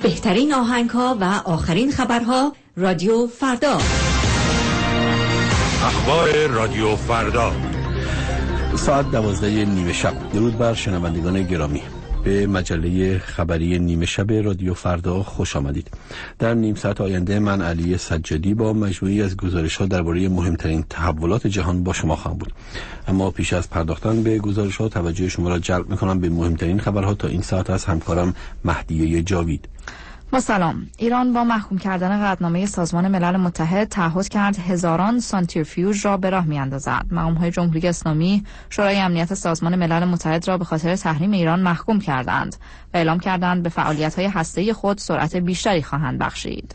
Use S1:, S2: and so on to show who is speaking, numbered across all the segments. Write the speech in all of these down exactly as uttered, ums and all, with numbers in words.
S1: بهترین آهنگ‌ها و آخرین خبرها رادیو فردا.
S2: اخبار رادیو فردا
S3: ساعت دوازده نیمه شب. درود بر شنوندگان گرامی. به مجله خبری نیمه شب رادیو فردا خوش آمدید. در نیم ساعت آینده من علی سجادی با مجموعی از گزارش‌ها درباره مهمترین تحولات جهان با شما خواهم بود. اما پیش از پرداختن به گزارش‌ها توجه شما را جلب می‌کنم به مهمترین خبرها تا این ساعت از همکارم مهدیه جاوید.
S4: با سلام. ایران با محکوم کردن قطعنامه سازمان ملل متحد تعهد کرد هزاران سانتریفیوژ را به راه می‌اندازد. مقام‌های جمهوری اسلامی شورای امنیت سازمان ملل متحد را به خاطر تحریم ایران محکوم کردند و اعلام کردند به فعالیت‌های هسته‌ای خود سرعت بیشتری خواهند بخشید.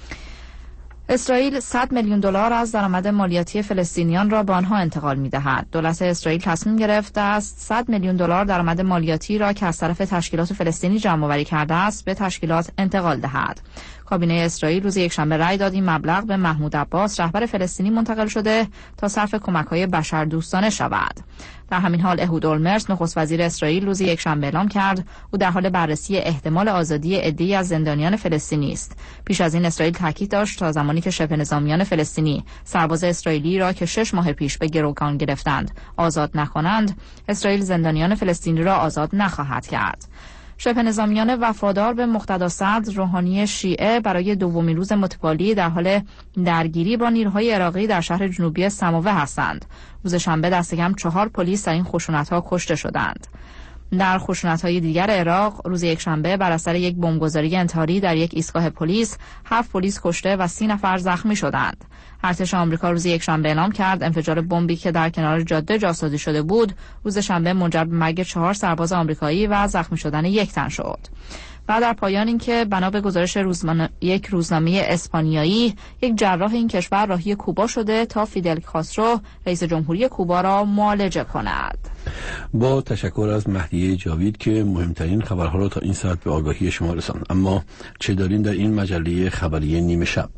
S4: اسرائیل صد میلیون دلار از درآمد مالیاتی فلسطینیان را به آنها انتقال می‌دهد. دولت اسرائیل تصمیم گرفته است صد میلیون دلار درآمد مالیاتی را که از طرف تشکیلات فلسطینی جمع‌آوری کرده است به تشکیلات انتقال دهد. کابینه اسرائیل روز یکشنبه رأی داد این مبلغ به محمود عباس رهبر فلسطینی منتقل شده تا صرف کمک‌های بشردوستانه شود. در همین حال اهود اولمرت نخست وزیر اسرائیل روز یکشنبه اعلام کرد او در حال بررسی احتمال آزادی عده‌ای از زندانیان فلسطینی است. پیش از این اسرائیل تاکید داشت تا زمانی که شبه نظامیان فلسطینی سرباز اسرائیلی را که شش ماه پیش به گروگان گرفتند آزاد نکنند، اسرائیل زندانیان فلسطینی را آزاد نخواهد کرد. شبه نظامیان وفادار به مقتدا صدر روحانی شیعه برای دومین روز متوالی در حال درگیری با نیروهای عراقی در شهر جنوبی سماوه هستند. روز شنبه دست کم چهار پلیس در این خشونت‌ها کشته شدند. در خشونت‌های دیگر عراق روز یکشنبه بر اثر یک بمبگذاری انتحاری در یک ایستگاه پلیس هفت پلیس کشته و سی نفر زخمی شدند. ارتش آمریکا روز یکشنبه اعلام کرد انفجار بمبی که در کنار جاده جاسازی شده بود روز شنبه منجر به مرگ چهار سرباز آمریکایی و زخمی شدن یک تن شد. و در پایان اینکه بنا به گزارش روزنامه یک روزنامه اسپانیایی یک جراح این کشور راهی کوبا شده تا فیدل کاسترو رئیس جمهوری کوبا را معالجه کند.
S3: با تشکر از مهدیه جاوید که مهمترین خبرها را تا این ساعت به آگاهی شما رساند. اما چه داریم در این مجله خبری نیمه شب؟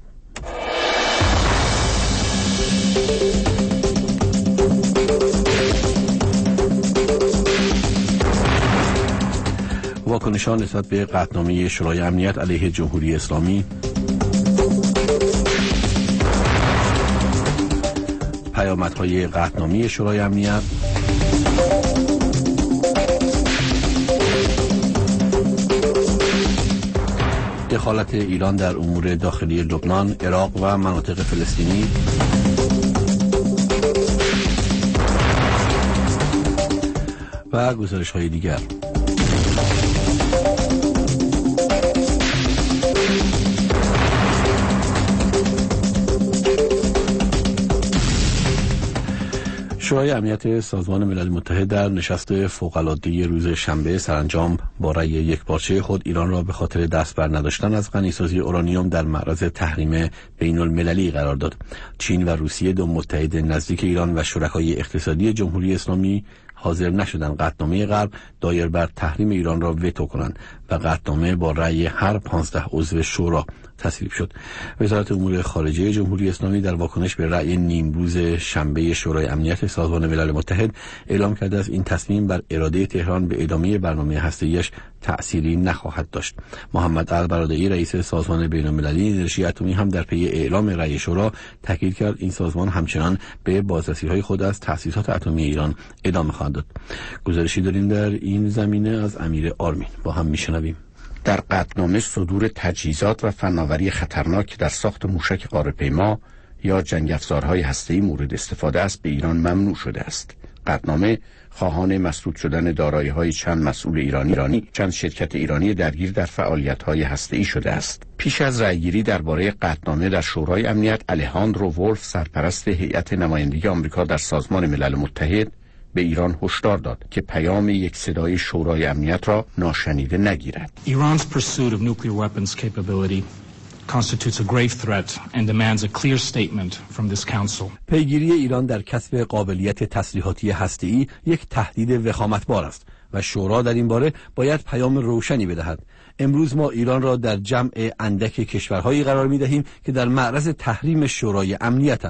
S3: واکنشان نسبت به قطعنامه شورای امنیت علیه جمهوری اسلامی، پیامدهای قطعنامه شورای امنیت، دخالت ایران در امور داخلی لبنان، عراق و مناطق فلسطینی، و گزارش‌های دیگر. شورای امنیت سازمان ملل متحد در نشست فوق‌العاده روز شنبه سرانجام با رأی یکپارچه خود ایران را به خاطر دست بر نداشتن از غنیسازی اورانیوم در معرض تحریم بین المللی قرار داد. چین و روسیه دو متحد نزدیک ایران و شرکای اقتصادی جمهوری اسلامی حاضر نشدند قطعنامه غرب دایر بر تحریم ایران را وتو کنند و قطعنامه با رأی هر پانزده عضو شورا تصویب شد. وزارت امور خارجه جمهوری اسلامی در واکنش به رأی نیم روز شنبه شورای امنیت سازمان ملل متحد اعلام کرده است این تصمیم بر اراده تهران به ادامه برنامه هسته‌ایش تأثیری نخواهد داشت. محمد البرادعی رئیس سازمان بین‌المللی انرژی اتمی هم در پی اعلام رأی شورا تاکید کرد این سازمان همچنان به بازرسی‌های خود از تأسیسات اتمی ایران ادامه خواهد داد. گزارشی داریم در این زمینه از امیر آرمین، با هم میشنویم.
S5: در قطعنامه صدور تجهیزات و فناوری خطرناک در ساخت موشک قاره‌پیما یا جنگ افزارهای هسته‌ای مورد استفاده است به ایران ممنوع شده است. قطعنامه خواهان مسدود شدن دارایی‌های چند مسئول ایرانی ایرانی چند شرکت ایرانی درگیر در فعالیت‌های هسته‌ای شده است. پیش از رأیگیری درباره قطعنامه در شورای امنیت، الهاندرو ولف سرپرست هیئت نمایندگی آمریکا در سازمان ملل متحد به ایران هشدار داد که پیام یک صدای شورای امنیت را ناشنیده نگیرد.
S6: Iran's pursuit of nuclear weapons capability constitutes a grave threat and demands a clear statement from this council.
S3: پیگیری ایران در کسب قابلیت تسلیحاتی هسته‌ای یک تهدید وخامتبار است و شورا در این باره باید پیام روشنی بدهد. امروز ما ایران را در جمع اندک کشورهایی قرار می‌دهیم که در معرض تحریم شورای امنیتند.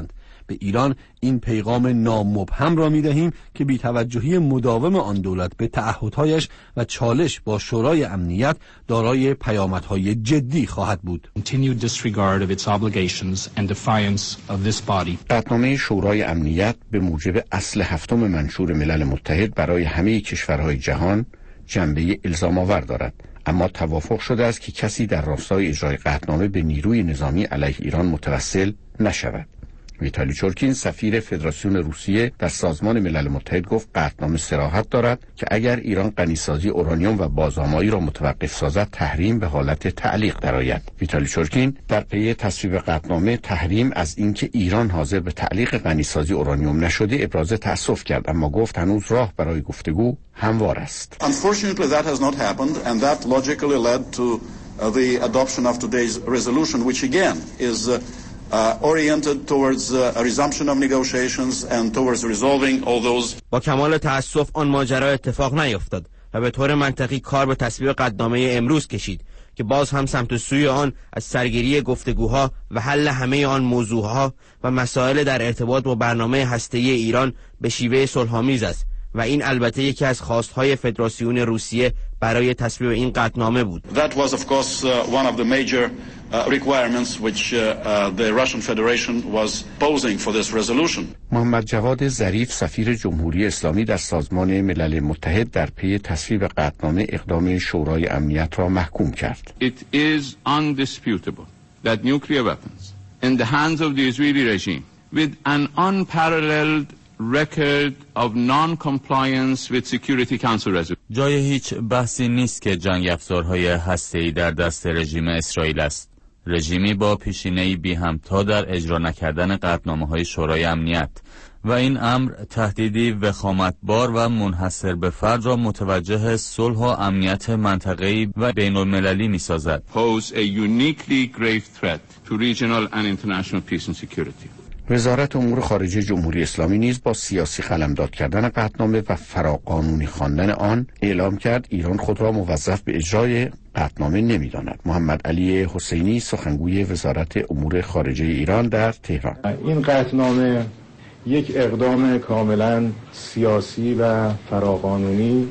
S3: به ایران این پیغام نامبهم را می‌دهیم که بی‌توجهی مداوم آن دولت به تعهدهایش و چالش با شورای امنیت دارای پیامدهای جدی خواهد بود.
S6: Continued disregard of its obligations and defiance of this body.
S5: قطعنامه شورای امنیت به موجب اصل هفتم منشور ملل متحد برای همه کشورهای جهان جنبه الزام آور دارد، اما توافق شده است که کسی در راستای اجرای قطعنامه به نیروی نظامی علیه ایران متوسل نشود. ویتالی چورکین سفیر فدراسیون روسیه در سازمان ملل متحد گفت قطعنامه صراحت دارد که اگر ایران غنیسازی اورانیوم و بازآمایی را متوقف سازد تحریم به حالت تعلیق درآید. ویتالی چورکین در پی تصویب قطعنامه تحریم از اینکه ایران حاضر به تعلیق غنیسازی اورانیوم نشده ابراز تأسف کرد، اما گفت هنوز راه برای گفتگو هموار است.
S7: Unfortunately that has not happened and that logically led to uh, the adoption of today's resolution, which again is uh, Uh, oriented towards uh, a resumption of negotiations and towards resolving all those.
S8: با کمال تأسف آن ماجرا اتفاق نیفتاد و به طور منطقی کار به تصویب قطعنامه امروز کشید که باز هم سمت و سوی آن از سرگیری گفتگوها و حل همه آن موضوعها و مسائل در ارتباط با برنامه هسته‌ای ایران به شیوه صلح‌آمیز است و این البته یکی از خواستهای فدراسیون روسیه برای تصویب این قطعنامه بود.
S7: That was of course uh, one of the major uh, requirements which uh, uh, the Russian Federation was posing for this resolution.
S5: محمد جواد ظریف سفیر جمهوری اسلامی در سازمان ملل متحد در پی تصویب قطعنامه اقدام شورای امنیت را محکوم کرد.
S9: It is undisputable that nuclear weapons in the hands of the Israeli regime with an unparalleled record of non-compliance with Security Council resolutions.
S10: جای هیچ بحثی نیست که جنگ افزارهای هسته‌ای در دست رژیم اسرائیل است. رژیمی با پیشینه‌ای بی همتا در اجرا نکردن قطعنامه‌های شورای امنیت و این امر تهدیدی وخامتبار و منحصر به فرد را متوجه صلح و امنیت منطقه‌ای و بین‌المللی می‌سازد.
S9: Pose a uniquely grave threat to regional and international peace and security.
S5: وزارت امور خارجه جمهوری اسلامی نیز با سیاسی قلمداد کردن قطعنامه و فراقانونی خواندن آن اعلام کرد ایران خود را موظف به اجرای قطعنامه نمی‌داند. محمد علی حسینی سخنگوی وزارت امور خارجه ایران در تهران:
S11: این قطعنامه یک اقدام کاملا سیاسی و فراقانونی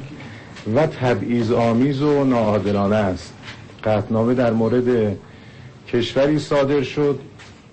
S11: و تبعیض‌آمیز و ناعادلانه است. قطعنامه در مورد کشوری صادر شد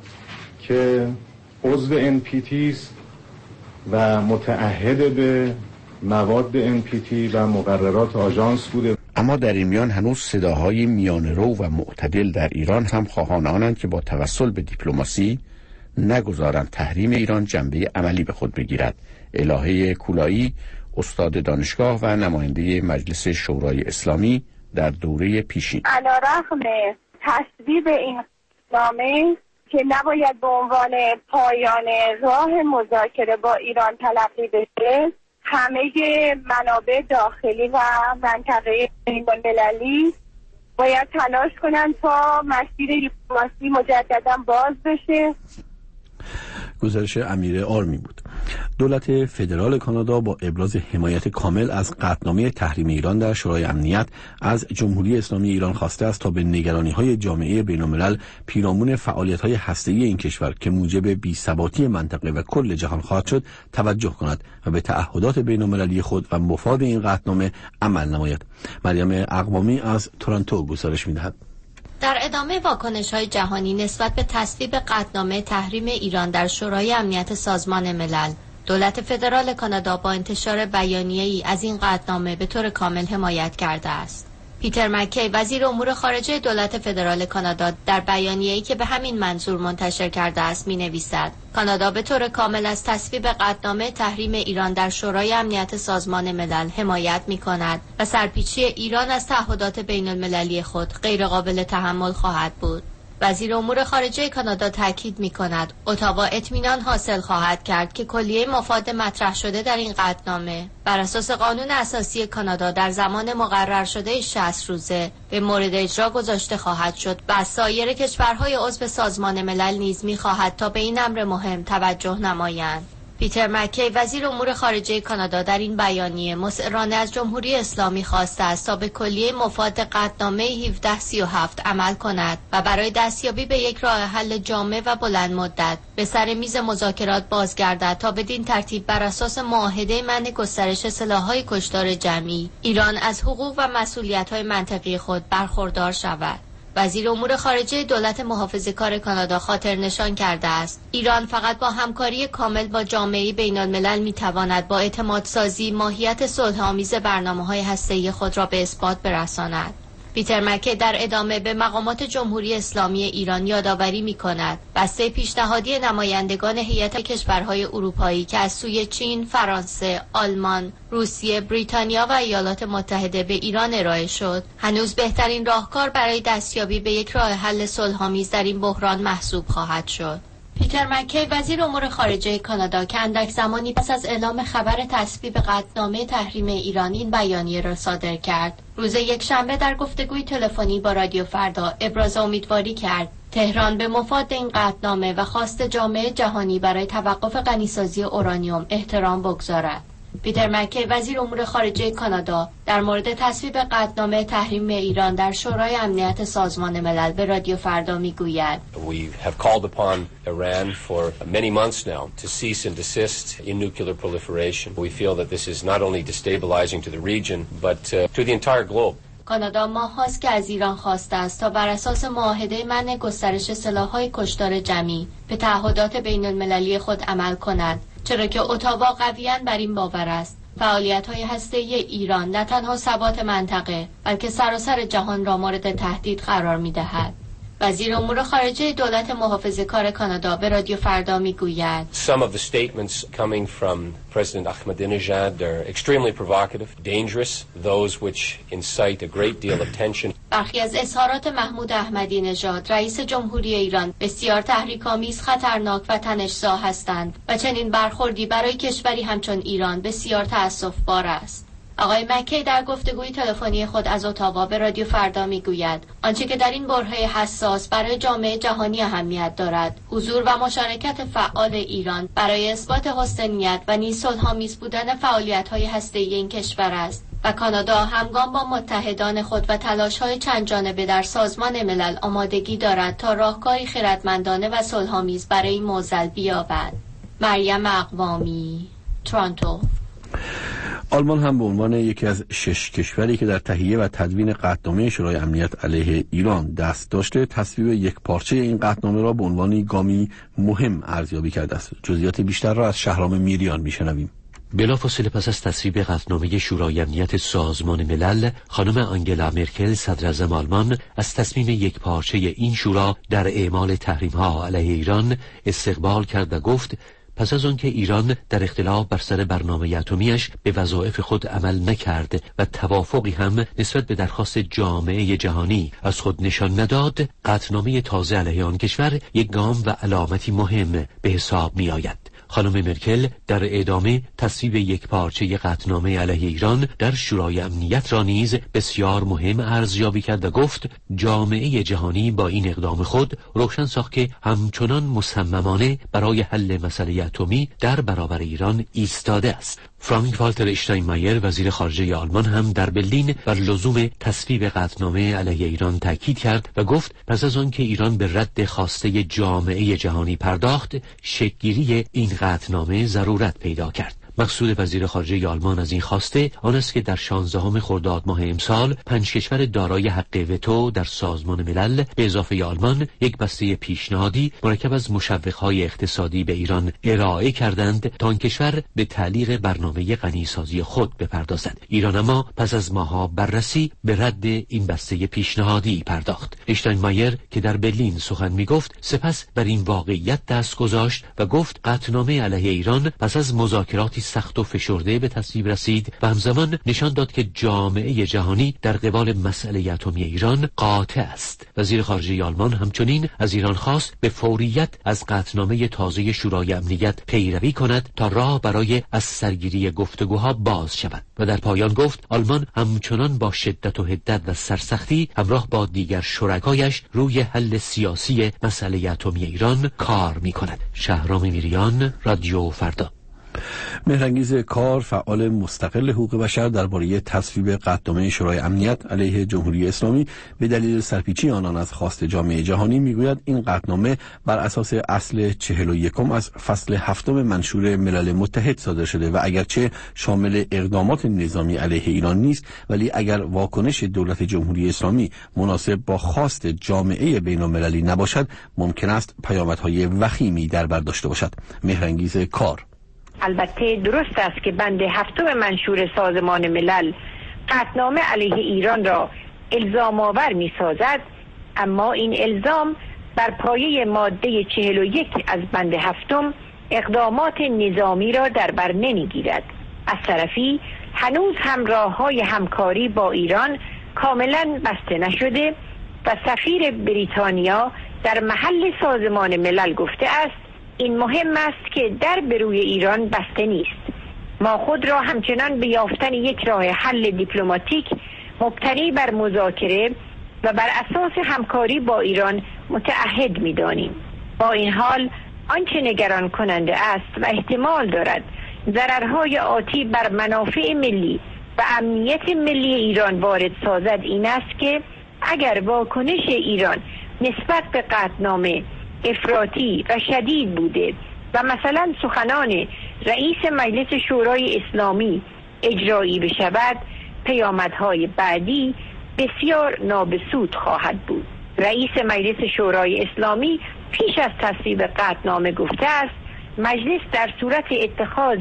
S11: که عضو ان پی تی است و متعهد به مواد ان پی تی و مقررات آژانس بوده.
S5: اما در این میان هنوز صداهای میانه‌رو و معتدل در ایران هم خواهان آنند که با توسل به دیپلماسی نگذارند تحریم ایران جنبه عملی به خود بگیرد. الهه کولایی استاد دانشگاه و نماینده مجلس شورای اسلامی در دوره پیشین:
S12: علیرغم تصویب این قطعنامه که نباید به عنوان پایان راه مذاکره با ایران تلقی بشه، همه منابع داخلی و منطقه بین‌المللی باید تلاش کنند تا مسیر دیپلماسی مجددا باز بشه.
S3: گزارش امیر آرمی بود. دولت فدرال کانادا با ابراز حمایت کامل از قطعنامه تحریم ایران در شورای امنیت از جمهوری اسلامی ایران خواسته است تا به نگرانی‌های جامعه بین‌الملل پیرامون فعالیت‌های هسته‌ای این کشور که موجب بی‌ثباتی منطقه و کل جهان خواهد شد توجه کند و به تعهدات بین‌المللی خود و مفاد این قطعنامه عمل نماید. مریم اقوامی از تورنتو گزارش می‌دهد.
S13: در ادامه واکنش‌های جهانی نسبت به تصویب قطعنامه تحریم ایران در شورای امنیت سازمان ملل، دولت فدرال کانادا با انتشار بیانیه‌ای از این قطعنامه به طور کامل حمایت کرده است. پیتر مکی وزیر امور خارجه دولت فدرال کانادا در بیانیه‌ای که به همین منظور منتشر کرده است می‌نویسد: کانادا به طور کامل از تصویب قطعنامه تحریم ایران در شورای امنیت سازمان ملل حمایت می‌کند و سرپیچی ایران از تعهدات بین‌المللی خود غیرقابل تحمل خواهد بود. وزیر امور خارجه کانادا تاکید می‌کند اتاوا اطمینان حاصل خواهد کرد که کلیه مفاد مطرح شده در این قطعنامه بر اساس قانون اساسی کانادا در زمان مقرر شده شصت روزه به مورد اجرا گذاشته خواهد شد و سایر کشورهای عضو سازمان ملل نیز می‌خواهد تا به این امر مهم توجه نمایند. پیتر مکی وزیر امور خارجه کانادا در این بیانیه مصرانه از جمهوری اسلامی خواسته است تا به کلیه مفاد قطعنامه هفده سی و هفت عمل کند و برای دستیابی به یک راه حل جامع و بلند مدت به سر میز مذاکرات بازگردد تا بدین ترتیب بر اساس معاهده منع گسترش سلاح‌های کشتار جمعی ایران از حقوق و مسئولیت‌های منطقی خود برخوردار شود. وزیر امور خارجه دولت محافظه‌کار کانادا خاطر نشان کرده است ایران فقط با همکاری کامل با جامعه بین‌الملل می‌تواند با اعتمادسازی ماهیت صلح‌آمیز برنامه‌های هسته‌ای خود را به اثبات برساند. پیتر مکی در ادامه به مقامات جمهوری اسلامی ایران یادآوری می‌کند بسته پیشنهادی نمایندگان هیئت کشورهای اروپایی که از سوی چین، فرانسه، آلمان، روسیه، بریتانیا و ایالات متحده به ایران ارائه شد، هنوز بهترین راهکار برای دستیابی به یک راه حل صلح‌آمیز در این بحران محسوب خواهد شد. پیتر مکی وزیر امور خارجه کانادا که اندک زمانی پس از اعلام خبر تصویب قطعنامه تحریم ایران این بیانیه را صادر کرد، روز یکشنبه در گفتگوی تلفنی با رادیو فردا ابراز امیدواری کرد تهران به مفاد این قطعنامه و خواست جامعه جهانی برای توقف غنیسازی اورانیوم احترام بگذارد. پیتر مکی وزیر امور خارجه کانادا در مورد تصویب قطعنامه تحریم ایران در شورای امنیت سازمان ملل به رادیو فردا میگوید
S14: We have called upon Iran for many months now to cease and desist in nuclear proliferation. We feel that this is not only destabilizing to the region but uh, to the entire globe.
S13: کانادا ماه‌هاست که از ایران خواسته است تا بر اساس معاهده منع گسترش سلاح‌های کشتار جمعی به تعهدات بین‌المللی خود عمل کند، چرا که اتاوا قویاً بر این باور است فعالیت‌های هسته‌ای ایران نه تنها ثبات منطقه بلکه سراسر جهان را مورد تهدید قرار می‌دهد. وزیر امور خارجه دولت محافظه‌کار کانادا به رادیو فردا میگوید
S14: Some of the statements coming from President Ahmadinejad are extremely provocative, dangerous, those which incite a great deal of tension.
S13: برخی از اظهارات محمود احمدی نژاد رئیس جمهوری ایران بسیار تحریک‌آمیز، خطرناک و تنش‌زا هستند و چنین برخوردی برای کشوری همچون ایران بسیار تأسف‌بار است. آقای مکی در گفتگوی تلفنی خود از اتاوا به رادیو فردا میگوید آنچه که در این برهه حساس برای جامعه جهانی اهمیت دارد حضور و مشارکت فعال ایران برای اثبات حسن نیت و نیز صلح‌آمیز بودن فعالیت‌های هسته‌ای این کشور است و کانادا همگام با متحدان خود و تلاش‌های چند جانبه در سازمان ملل آمادگی دارد تا راهکاری خردمندانه و صلح‌آمیز برای این معضل بیابد. مریم اقوامی، تورنتو.
S3: آلمان هم به عنوان یکی از شش کشوری که در تهیه و تدوین قطعنامه شورای امنیت علیه ایران دست داشته، تصویب یک پارچه این قطعنامه را به عنوان گامی مهم ارزیابی کرده است. جزئیات بیشتر را از شهرام میریان میشنویم.
S15: بلافاصله پس از تصویب قطعنامه شورای امنیت سازمان ملل، خانم آنگلا مرکل صدراعظم آلمان از تصمیم یک پارچه این شورا در اعمال تحریم‌ها علیه ایران استقبال کرد و گفت پس از آنکه ایران در اختلاف بر سر برنامه اتمیش به وظایف خود عمل نکرد و توافقی هم نسبت به درخواست جامعه جهانی از خود نشان نداد، قطعنامه تازه علیه آن کشور یک گام و علامتی مهم به حساب می آید. خانم مرکل در ادامه تصویب یک پارچه قطعنامه علیه ایران در شورای امنیت را نیز بسیار مهم ارزیابی کرد و گفت جامعه جهانی با این اقدام خود روشن ساخت که همچنان مصممانه برای حل مسئله اتمی در برابر ایران ایستاده است. فرانک والتر اشتاینمایر وزیر خارجه آلمان هم در برلین بر لزوم تصویب قطعنامه علیه ایران تاکید کرد و گفت پس از آن که ایران به رد خواسته جامعه جهانی پرداخت، شکل‌گیری این قطعنامه ضرورت پیدا کرد. مقصود وزیر خارجه آلمان از این خواسته آن است که در شانزدهم خرداد ماه امسال پنج کشور دارای حق وتو در سازمان ملل به اضافه آلمان یک بسته پیشنهادی مرکب از مشوق‌های اقتصادی به ایران ارائه کردند تا آن کشور به تعلیق برنامه غنیسازی خود بپردازد. ایران اما پس از ماه‌ها بررسی به رد این بسته پیشنهادی پرداخت. اشتاینمایر که در برلین سخن می‌گفت سپس بر این واقعیت دست گذاشت و گفت قطعنامه علیه ایران پس از مذاکراتی سخت و فشرده به تصویب رسید و همزمان نشان داد که جامعه جهانی در قبال مسئله اتمی ایران قاطع است. وزیر خارجه آلمان همچنین از ایران خواست به فوریت از قطعنامه تازه شورای امنیت پیروی کند تا راه برای از سرگیری گفتگوها باز شود و در پایان گفت آلمان همچنان با شدت و حدت و سرسختی همراه با دیگر شرکایش روی حل سیاسی مسئله اتمی ایران کار می کند. شهرام میریان، رادیو فردا.
S3: مهرانگیز کار، فعال مستقل حقوق بشر، درباره تصویب قطعنامه شورای امنیت علیه جمهوری اسلامی به دلیل سرپیچی آنان از خواست جامعه جهانی میگوید این قطعنامه بر اساس اصل چهل و یکم از فصل هفتم منشور ملل متحد صادر شده و اگرچه شامل اقدامات نظامی علیه ایران نیست، ولی اگر واکنش دولت جمهوری اسلامی مناسب با خواست جامعه بین المللی نباشد، ممکن است پیامدهای وخیمی در بر داشته باشد. مهرانگیز کار:
S16: البته درست است که بند هفتم منشور سازمان ملل قطعنامه علیه ایران را الزام آور می سازد، اما این الزام بر پایه ماده چهل و یک از بند هفتم اقدامات نظامی را در بر نمی گیرد. از طرفی هنوز هم راه‌های همکاری با ایران کاملا بسته نشده و سفیر بریتانیا در محل سازمان ملل گفته است این مهم است که در به روی ایران بسته نیست. ما خود را همچنان به یافتن یک راه حل دیپلماتیک مبتنی بر مذاکره و بر اساس همکاری با ایران متعهد می‌دانیم. با این حال آنچه نگران کننده است و احتمال دارد ضررهای آتی بر منافع ملی و امنیت ملی ایران وارد سازد این است که اگر واکنش ایران نسبت به قطعنامه افراطی و شدید بوده و مثلا سخنان رئیس مجلس شورای اسلامی اجرایی بشود، پیامدهای بعدی بسیار نابسود خواهد بود. رئیس مجلس شورای اسلامی پیش از تصویب قطعنامه گفته است مجلس در صورت اتخاذ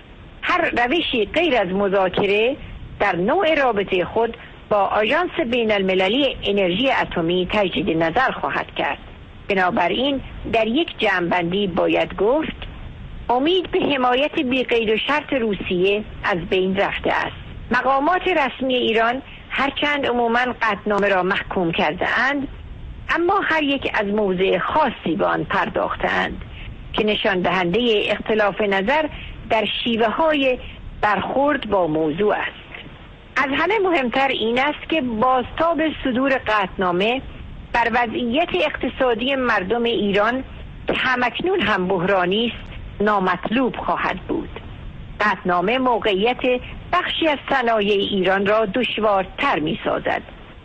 S16: هر روشی غیر از مذاکره در نوع رابطه خود با آژانس بین المللی انرژی اتمی تجدید نظر خواهد کرد. بنابراین در یک جمع‌بندی باید گفت امید به حمایت بی قید و شرط روسیه از بین رفته است. مقامات رسمی ایران هرچند عموماً قطعنامه را محکوم کرده اند، اما هر یک از موضع خاصی به آن پرداختند که نشان دهنده اختلاف نظر در شیوه های برخورد با موضوع است. از همه مهمتر این است که بازتاب صدور قطعنامه بر وضعیت اقتصادی مردم ایران که همکنون هم بحرانی است نامطلوب خواهد بود. قطعنامه موقعیت بخشی از صنایع ایران را دشوارتر می سازد،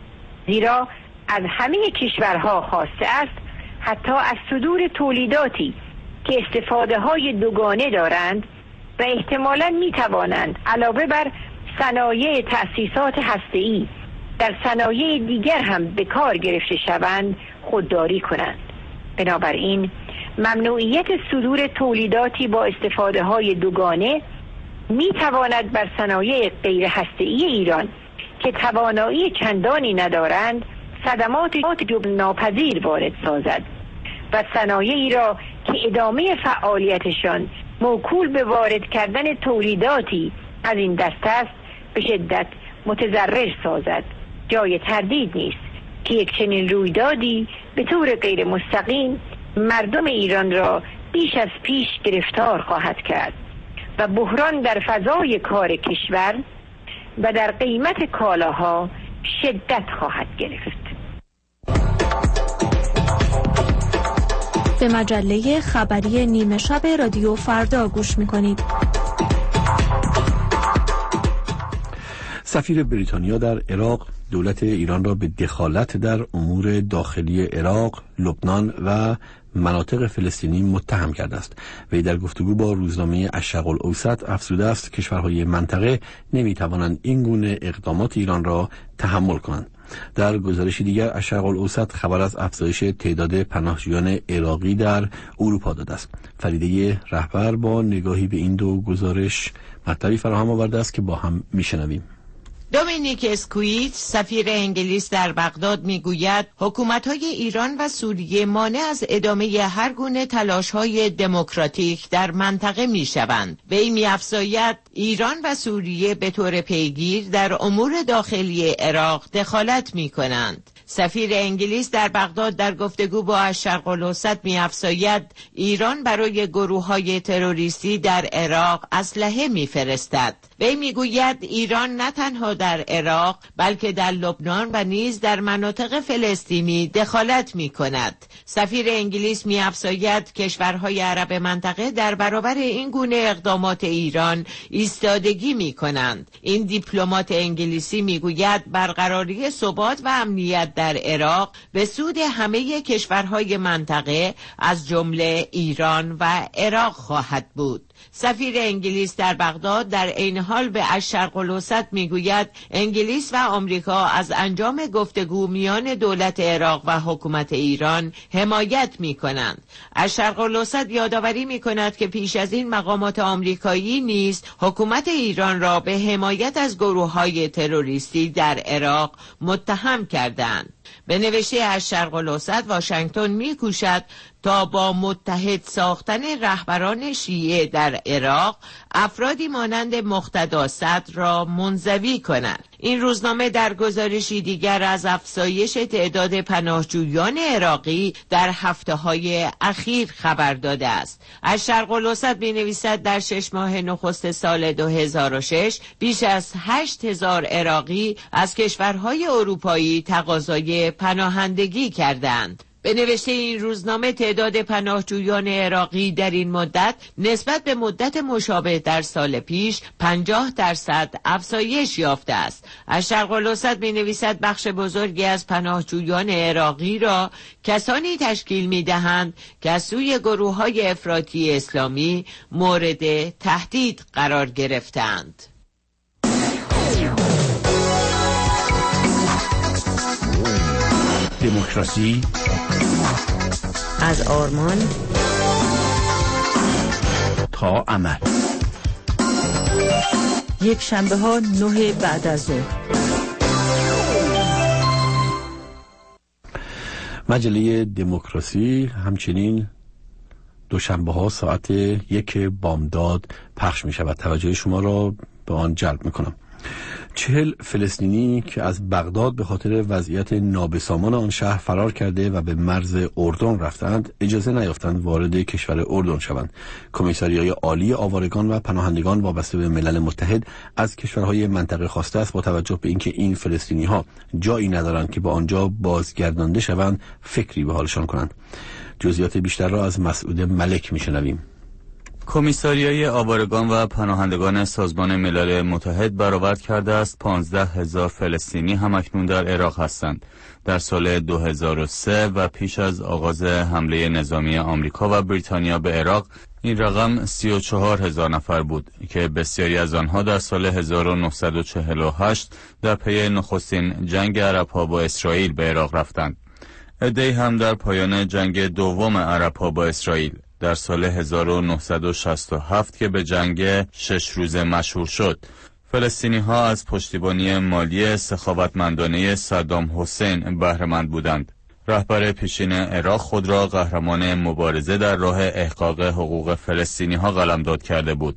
S16: زیرا از همه کشورها خواسته است حتی از صدور تولیداتی که استفاده های دوگانه دارند و احتمالاً می توانند علاوه بر صنایع تأسیسات هسته‌ای در صنایع دیگر هم به کار گرفته شوند خودداری کنند. بنابراین ممنوعیت صدور تولیداتی با استفاده های دوگانه می تواند بر صنایع غیر هسته‌ای ایران که توانایی چندانی ندارند صدمات ناپذیر وارد سازد و صنایعی را که ادامه فعالیتشان موکول به وارد کردن تولیداتی از این دست است به شدت متضرر سازد. جای تردید نیست که یک چنین رویدادی به طور غیر مستقیم مردم ایران را بیش از پیش گرفتار خواهد کرد و بحران در فضای کار کشور و در قیمت کالاها شدت خواهد گرفت.
S17: به مجله خبری نیمه شب رادیو فردا گوش می‌کنید.
S3: سفیر بریتانیا در عراق دولت ایران را به دخالت در امور داخلی عراق، لبنان و مناطق فلسطینی متهم کرده است. وی در گفتگو با روزنامه الشرق الاوسط افزوده است کشورهای منطقه نمیتوانند این گونه اقدامات ایران را تحمل کنند. در گزارشی دیگر الشرق الاوسط خبر از افزایش تعداد پناهجویان عراقی در اروپا داده است. فریده رهبر با نگاهی به این دو گزارش مطلبی فراهم آورده است که با هم میشنویم.
S18: دومینیک اسکویچ سفیر انگلیس در بغداد میگوید حکومت‌های ایران و سوریه مانع از ادامه هر گونه تلاش‌های دموکراتیک در منطقه میشوند. وی می‌افزاید ایران و سوریه به طور پیگیر در امور داخلی عراق دخالت می‌کنند. سفیر انگلیس در بغداد در گفتگو با الشرق الاوسط می‌افزاید ایران برای گروه‌های تروریستی در عراق اسلحه می‌فرستد. وی میگوید ایران نه تنها در عراق بلکه در لبنان و نیز در مناطق فلسطینی دخالت میکند. سفیر انگلیس می‌افزاید کشورهای عرب منطقه در برابر این گونه اقدامات ایران ایستادگی می‌کنند. این دیپلمات انگلیسی میگوید برقراری ثبات و امنیت در عراق به سود همه کشورهای منطقه از جمله ایران و عراق خواهد بود. سفیر انگلیس در بغداد در عین حال به الشرق الاوسط میگوید انگلیس و آمریکا از انجام گفتگو میان دولت عراق و حکومت ایران حمایت میکنند. الشرق الاوسط یادآوری میکند که پیش از این مقامات آمریکایی نیز حکومت ایران را به حمایت از گروه‌های تروریستی در عراق متهم کردند. به نوشته الشرق الاوسط واشنگتن میکوشد تا با متحد ساختن رهبران شیعه در عراق افرادی مانند مقتدا صدر را منزوی کند. این روزنامه در گزارشی دیگر از افزایش تعداد پناهجویان عراقی در هفته‌های اخیر خبر داده است. الشرق الاوسط می‌نویسد در شش ماه نخست سال دو هزار و شش بیش از هشت هزار عراقی از کشورهای اروپایی تقاضای پناهندگی کردند. به نوشته این روزنامه تعداد پناهجویان عراقی در این مدت نسبت به مدت مشابه در سال پیش پنجاه درصد افزایش یافته است. الشرق الاوسط می‌نویسد بخش بزرگی از پناهجویان عراقی را کسانی تشکیل می‌دهند که از سوی گروه‌های افراطی اسلامی مورد تهدید قرار گرفتند.
S5: دموکراسی
S1: از آرمان
S5: تا عمل.
S17: یک شنبه ها نه بعد از ظهر.
S3: مجله دموکراسی همچنین دوشنبه ها ساعت یک بامداد پخش می شود. توجه شما را به آن جلب می کنم. چهل فلسطینی که از بغداد به خاطر وضعیت نابسامان آن شهر فرار کرده و به مرز اردن رفتند اجازه نیافتند وارد کشور اردن شوند. کمیساریای عالی آوارگان و پناهندگان وابسته به ملل متحد از کشورهای منطقه خواسته است با توجه به اینکه این فلسطینی ها جایی ندارند که به آنجا بازگردانده شوند فکری به حالشان کنند. جزئیات بیشتر را از مسعود ملک میشنویم.
S10: کمیساریای آوارگان و پناهندگان سازمان ملل متحد برآورد کرده است پانزده هزار فلسطینی همکنون در عراق هستند. در سال دو هزار و سه و پیش از آغاز حمله نظامی آمریکا و بریتانیا به عراق این رقم سی و چهار هزار نفر بود که بسیاری از آنها در سال هزار و نهصد و چهل و هشت در پی نخستین جنگ عرب‌ها با اسرائیل به عراق رفتند. عده‌ای هم در پایان جنگ دوم عرب‌ها با اسرائیل در سال هزار و نهصد و شصت و هفت که به جنگ شش روزه مشهور شد. فلسطینی ها از پشتیبانی مالی سخاوتمندانه صدام حسین بهره مند بودند. رهبر پیشین عراق خود را قهرمان مبارزه در راه احقاق حقوق فلسطینی ها قلمداد کرده بود.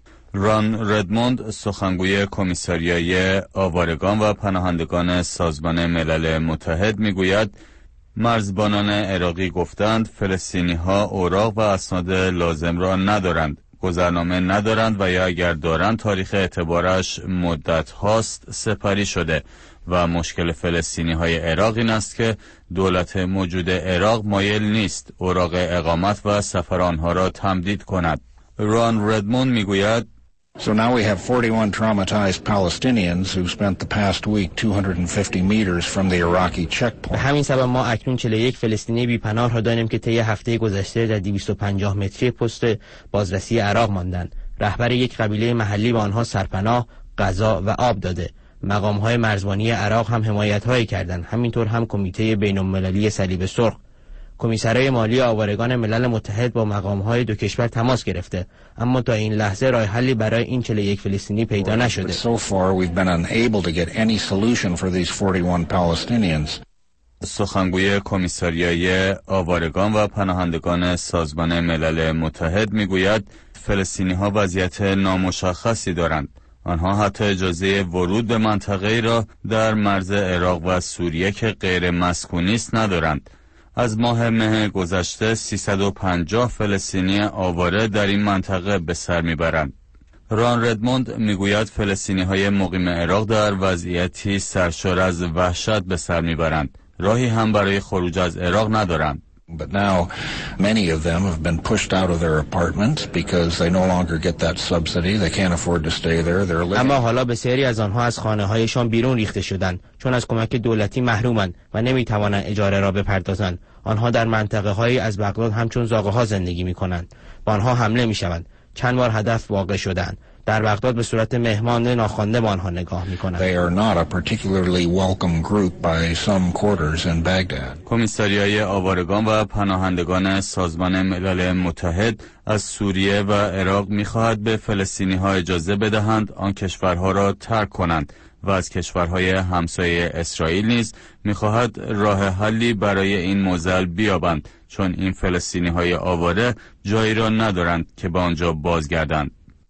S10: ران ردموند سخنگوی کمیساریای آوارگان و پناهندگان سازمان ملل متحد میگوید مرزبانان عراقی گفتند فلسطینی ها اوراق و اسناد لازم را ندارند، گذرنامه ندارند و یا اگر دارند تاریخ اعتبارش مدت هاست سپری شده و مشکل فلسطینی های عراق این است که دولت موجود عراق مایل نیست اوراق اقامت و سفر آنها را تمدید کند. ران ردموند میگوید
S19: So now we have forty-one traumatized Palestinians who spent the past week two hundred fifty meters from the Iraqi checkpoint.
S8: به همین سبب ما اکنون چهل و یک فلسطینی بی‌پناه را داریم که طی هفته گذشته در دویست و پنجاه متری پست بازرسی عراق ماندند. رهبر یک قبیله محلی به آنها سرپناه، غذا و آب داده. مقام‌های مرزبانی عراق هم حمایت‌هایی کردند. همینطور هم کمیته بین‌المللی صلیب سرخ. کمیسرای مالی آوارگان ملل متحد با مقام‌های دو کشور تماس گرفته، اما تا این لحظه راه حلی برای این چهل و یک فلسطینی پیدا نشده.
S19: So far we've been unable to get any solution for these forty-one Palestinians.
S10: سخنگوی کمیساریای آوارگان و پناهندگان سازمان ملل متحد میگوید فلسطینی‌ها وضعیت نامشخصی دارند. آنها حتی اجازه ورود به منطقه‌ای را در مرز عراق و سوریه که غیر مسکونی است ندارند. از ماه مه گذشته سیصد و پنجاه فلسطینی آواره در این منطقه به سر میبرند. ران ردموند میگوید فلسطینی‌های مقیم عراق در وضعیتی سرشار از وحشت به سر میبرند. راهی هم برای خروج از عراق ندارند.
S19: But now many of them have been pushed out of their apartments because they no longer get that subsidy. They can't afford to stay there. They're living.
S8: اما حالا بسیاری از آنها از خانه‌هایشان بیرون ریخته شدند چون از کمک دولتی محرومند و نمی‌توانند اجاره را بپردازند. آنها در منطقه‌هایی از بغداد همچون زاغه‌ها زندگی می‌کنند. با آنها حمله می‌شوند. چند بار هدف واقع شدند. در بغداد به صورت مهمان ناخوانده به آنها نگاه می‌کنند.
S19: They are not a particularly welcome group by some quarters in Baghdad.
S10: کمیساریای آوارگان و پناهندگان سازمان ملل متحد از سوریه و عراق می‌خواهد به فلسطینی‌ها اجازه بدهند آن کشورها را ترک کنند و از کشورهای همسایه اسرائیل نیز می‌خواهد راه حلی برای این معضل بیابند چون این فلسطینی‌های آواره جایی را ندارند که به آنجا بازگردند.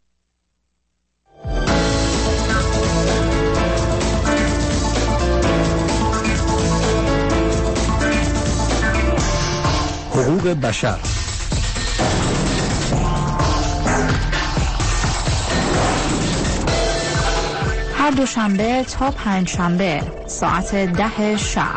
S3: حقوق بشر.
S4: هر دوشنبه تا پنج شنبه ساعت ده شب.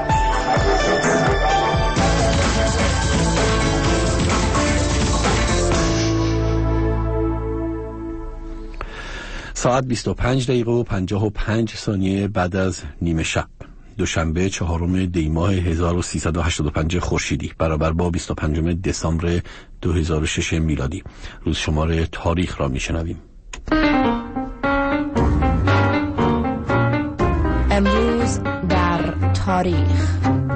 S3: ساعت بیست و پنج دقیقه و پنجاه و پنج ثانیه بعد از نیمه شب، دوشنبه چهارم دی ماه هزار و سیصد و هشتاد و پنج خورشیدی برابر با بیست و پنجم دسامبر دو هزار و شش میلادی. روز شمار تاریخ را میشنویم.
S4: امروز در تاریخ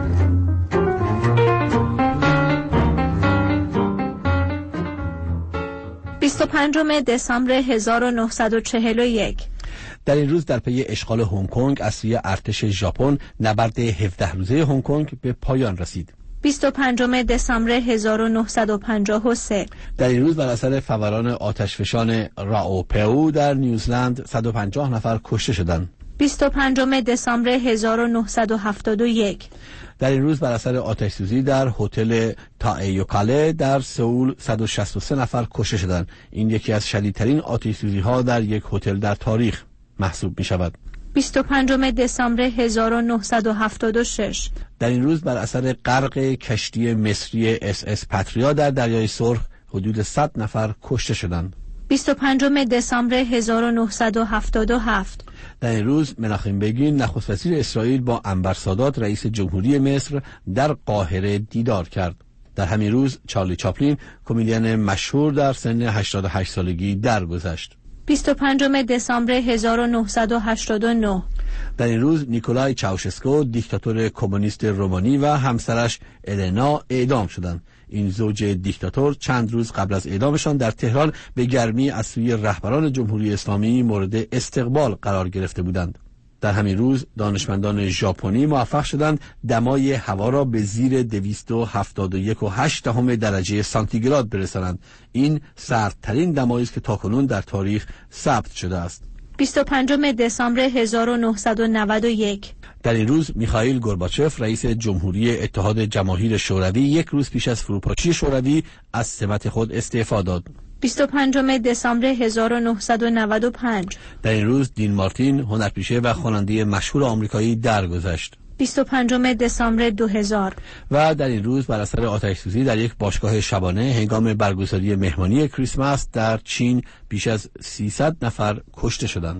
S17: بیست و پنجم دسامبر هزار و نهصد و چهل و یک.
S3: در این روز در پی اشغال هنگ کنگ از سوی ارتش ژاپن نبرد هفده روزه هنگ کنگ به پایان رسید.
S17: بیست و پنجم دسامبر هزار و نهصد و پنجاه و سه.
S3: در این روز بر اثر فوران آتشفشان راوپئو در نیوزلند صد و پنجاه نفر کشته شدند.
S17: بیست و پنجم دسامبر هزار و نهصد و هفتاد و یک.
S3: در این روز بر اثر آتش‌سوزی در هتل تائیوکاله در سئول صد و شصت و سه نفر کشته شدند. این یکی از شدیدترین آتش‌سوزی‌ها در یک هتل در تاریخ محسوب می شود.
S17: بیست و پنجم دسامبر هزار و نهصد و هفتاد و شش.
S3: در این روز بر اثر غرق کشتی مصری اس اس پاتریا در دریای سرخ حدود صد نفر کشته شدند.
S17: بیست و پنجم دسامبر هزار و نهصد و هفتاد و هفت.
S3: در این روز مناخیم بگین نخست وزیر اسرائیل با انور سادات رئیس جمهوری مصر در قاهره دیدار کرد. در همین روز چارلی چاپلین کمدین مشهور در سن هشتاد و هشت سالگی درگذشت.
S17: بیست و پنجم دسامبر هزار و نهصد و هشتاد و نه.
S3: در این روز نیکولای چاوشسکو دیکتاتور کمونیست رومانی و همسرش النا اعدام شدند. این زوج دیکتاتور چند روز قبل از اعدامشان در تهران به گرمی از سوی رهبران جمهوری اسلامی مورد استقبال قرار گرفته بودند. در همین روز دانشمندان ژاپنی موفق شدند دمای هوا را به زیر دویست و هفتاد و یک و هشت دهم درجه سانتیگراد برسانند. این سردترین دمایی است که تاکنون در تاریخ ثبت شده است.
S17: بیست و پنجم دسامبر هزار و نهصد و نود و یک.
S3: در این روز میخائیل گورباچف رئیس جمهوری اتحاد جماهیر شوروی یک روز پیش از فروپاشی شوروی از سمت خود استعفا داد.
S17: بیست و پنجم دسامبر هزار و نهصد و نود و پنج.
S3: در این روز دین مارتین هنرپیشه و خواننده مشهور آمریکایی درگذشت.
S17: بیست و پنجم دسامبر دو هزار.
S3: و در این روز بر اثر آتش‌سوزی در یک باشگاه شبانه هنگام برگزاری مهمانی کریسمس در چین بیش از سیصد نفر کشته شدند.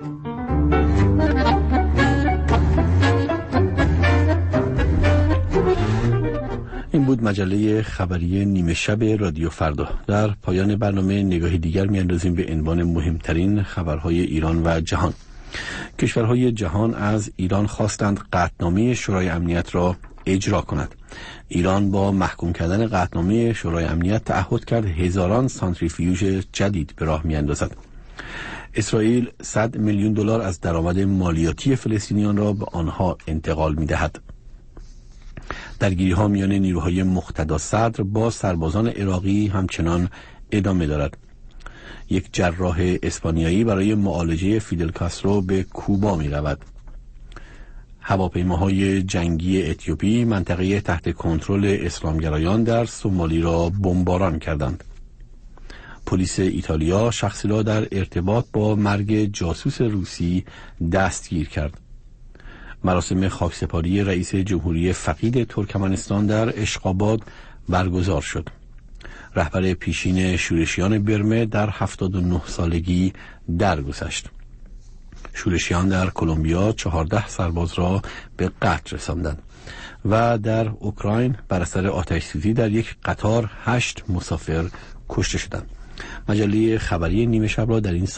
S3: این بود مجله خبری نیمه شب رادیو فردا. در پایان برنامه نگاهی دیگر میاندازیم به عنوان مهمترین خبرهای ایران و جهان. کشورهای جهان از ایران خواستند قطعنامه شورای امنیت را اجرا کند. ایران با محکوم کردن قطعنامه شورای امنیت تعهد کرد هزاران سانتریفیوژ جدید به راه میاندازد. اسرائیل صد میلیون دلار از درآمد مالیاتی فلسطینیان را به آنها انتقال می‌دهد. درگیری‌ها میان نیروهای مقتدا صدر با سربازان عراقی همچنان ادامه دارد. یک جراح اسپانیایی برای معالجه فیدل کاسترو به کوبا می رود. هواپیماهای جنگی اتیوپی منطقه تحت کنترل اسلامگرایان در سومالی را بمباران کردند. پلیس ایتالیا شخصی را در ارتباط با مرگ جاسوس روسی دستگیر کرد. مراسم خاکسپاری رئیس جمهوری فقید ترکمنستان در اشقاباد برگزار شد. رهبر پیشین شورشیان برمه در هفتاد و نه سالگی درگذشت. شورشیان در کلمبیا چهارده سرباز را به قتل رساندند و در اوکراین بر اثر آتش‌سوزی در یک قطار هشت مسافر کشته شدند. مجله خبری نیمه شب را در این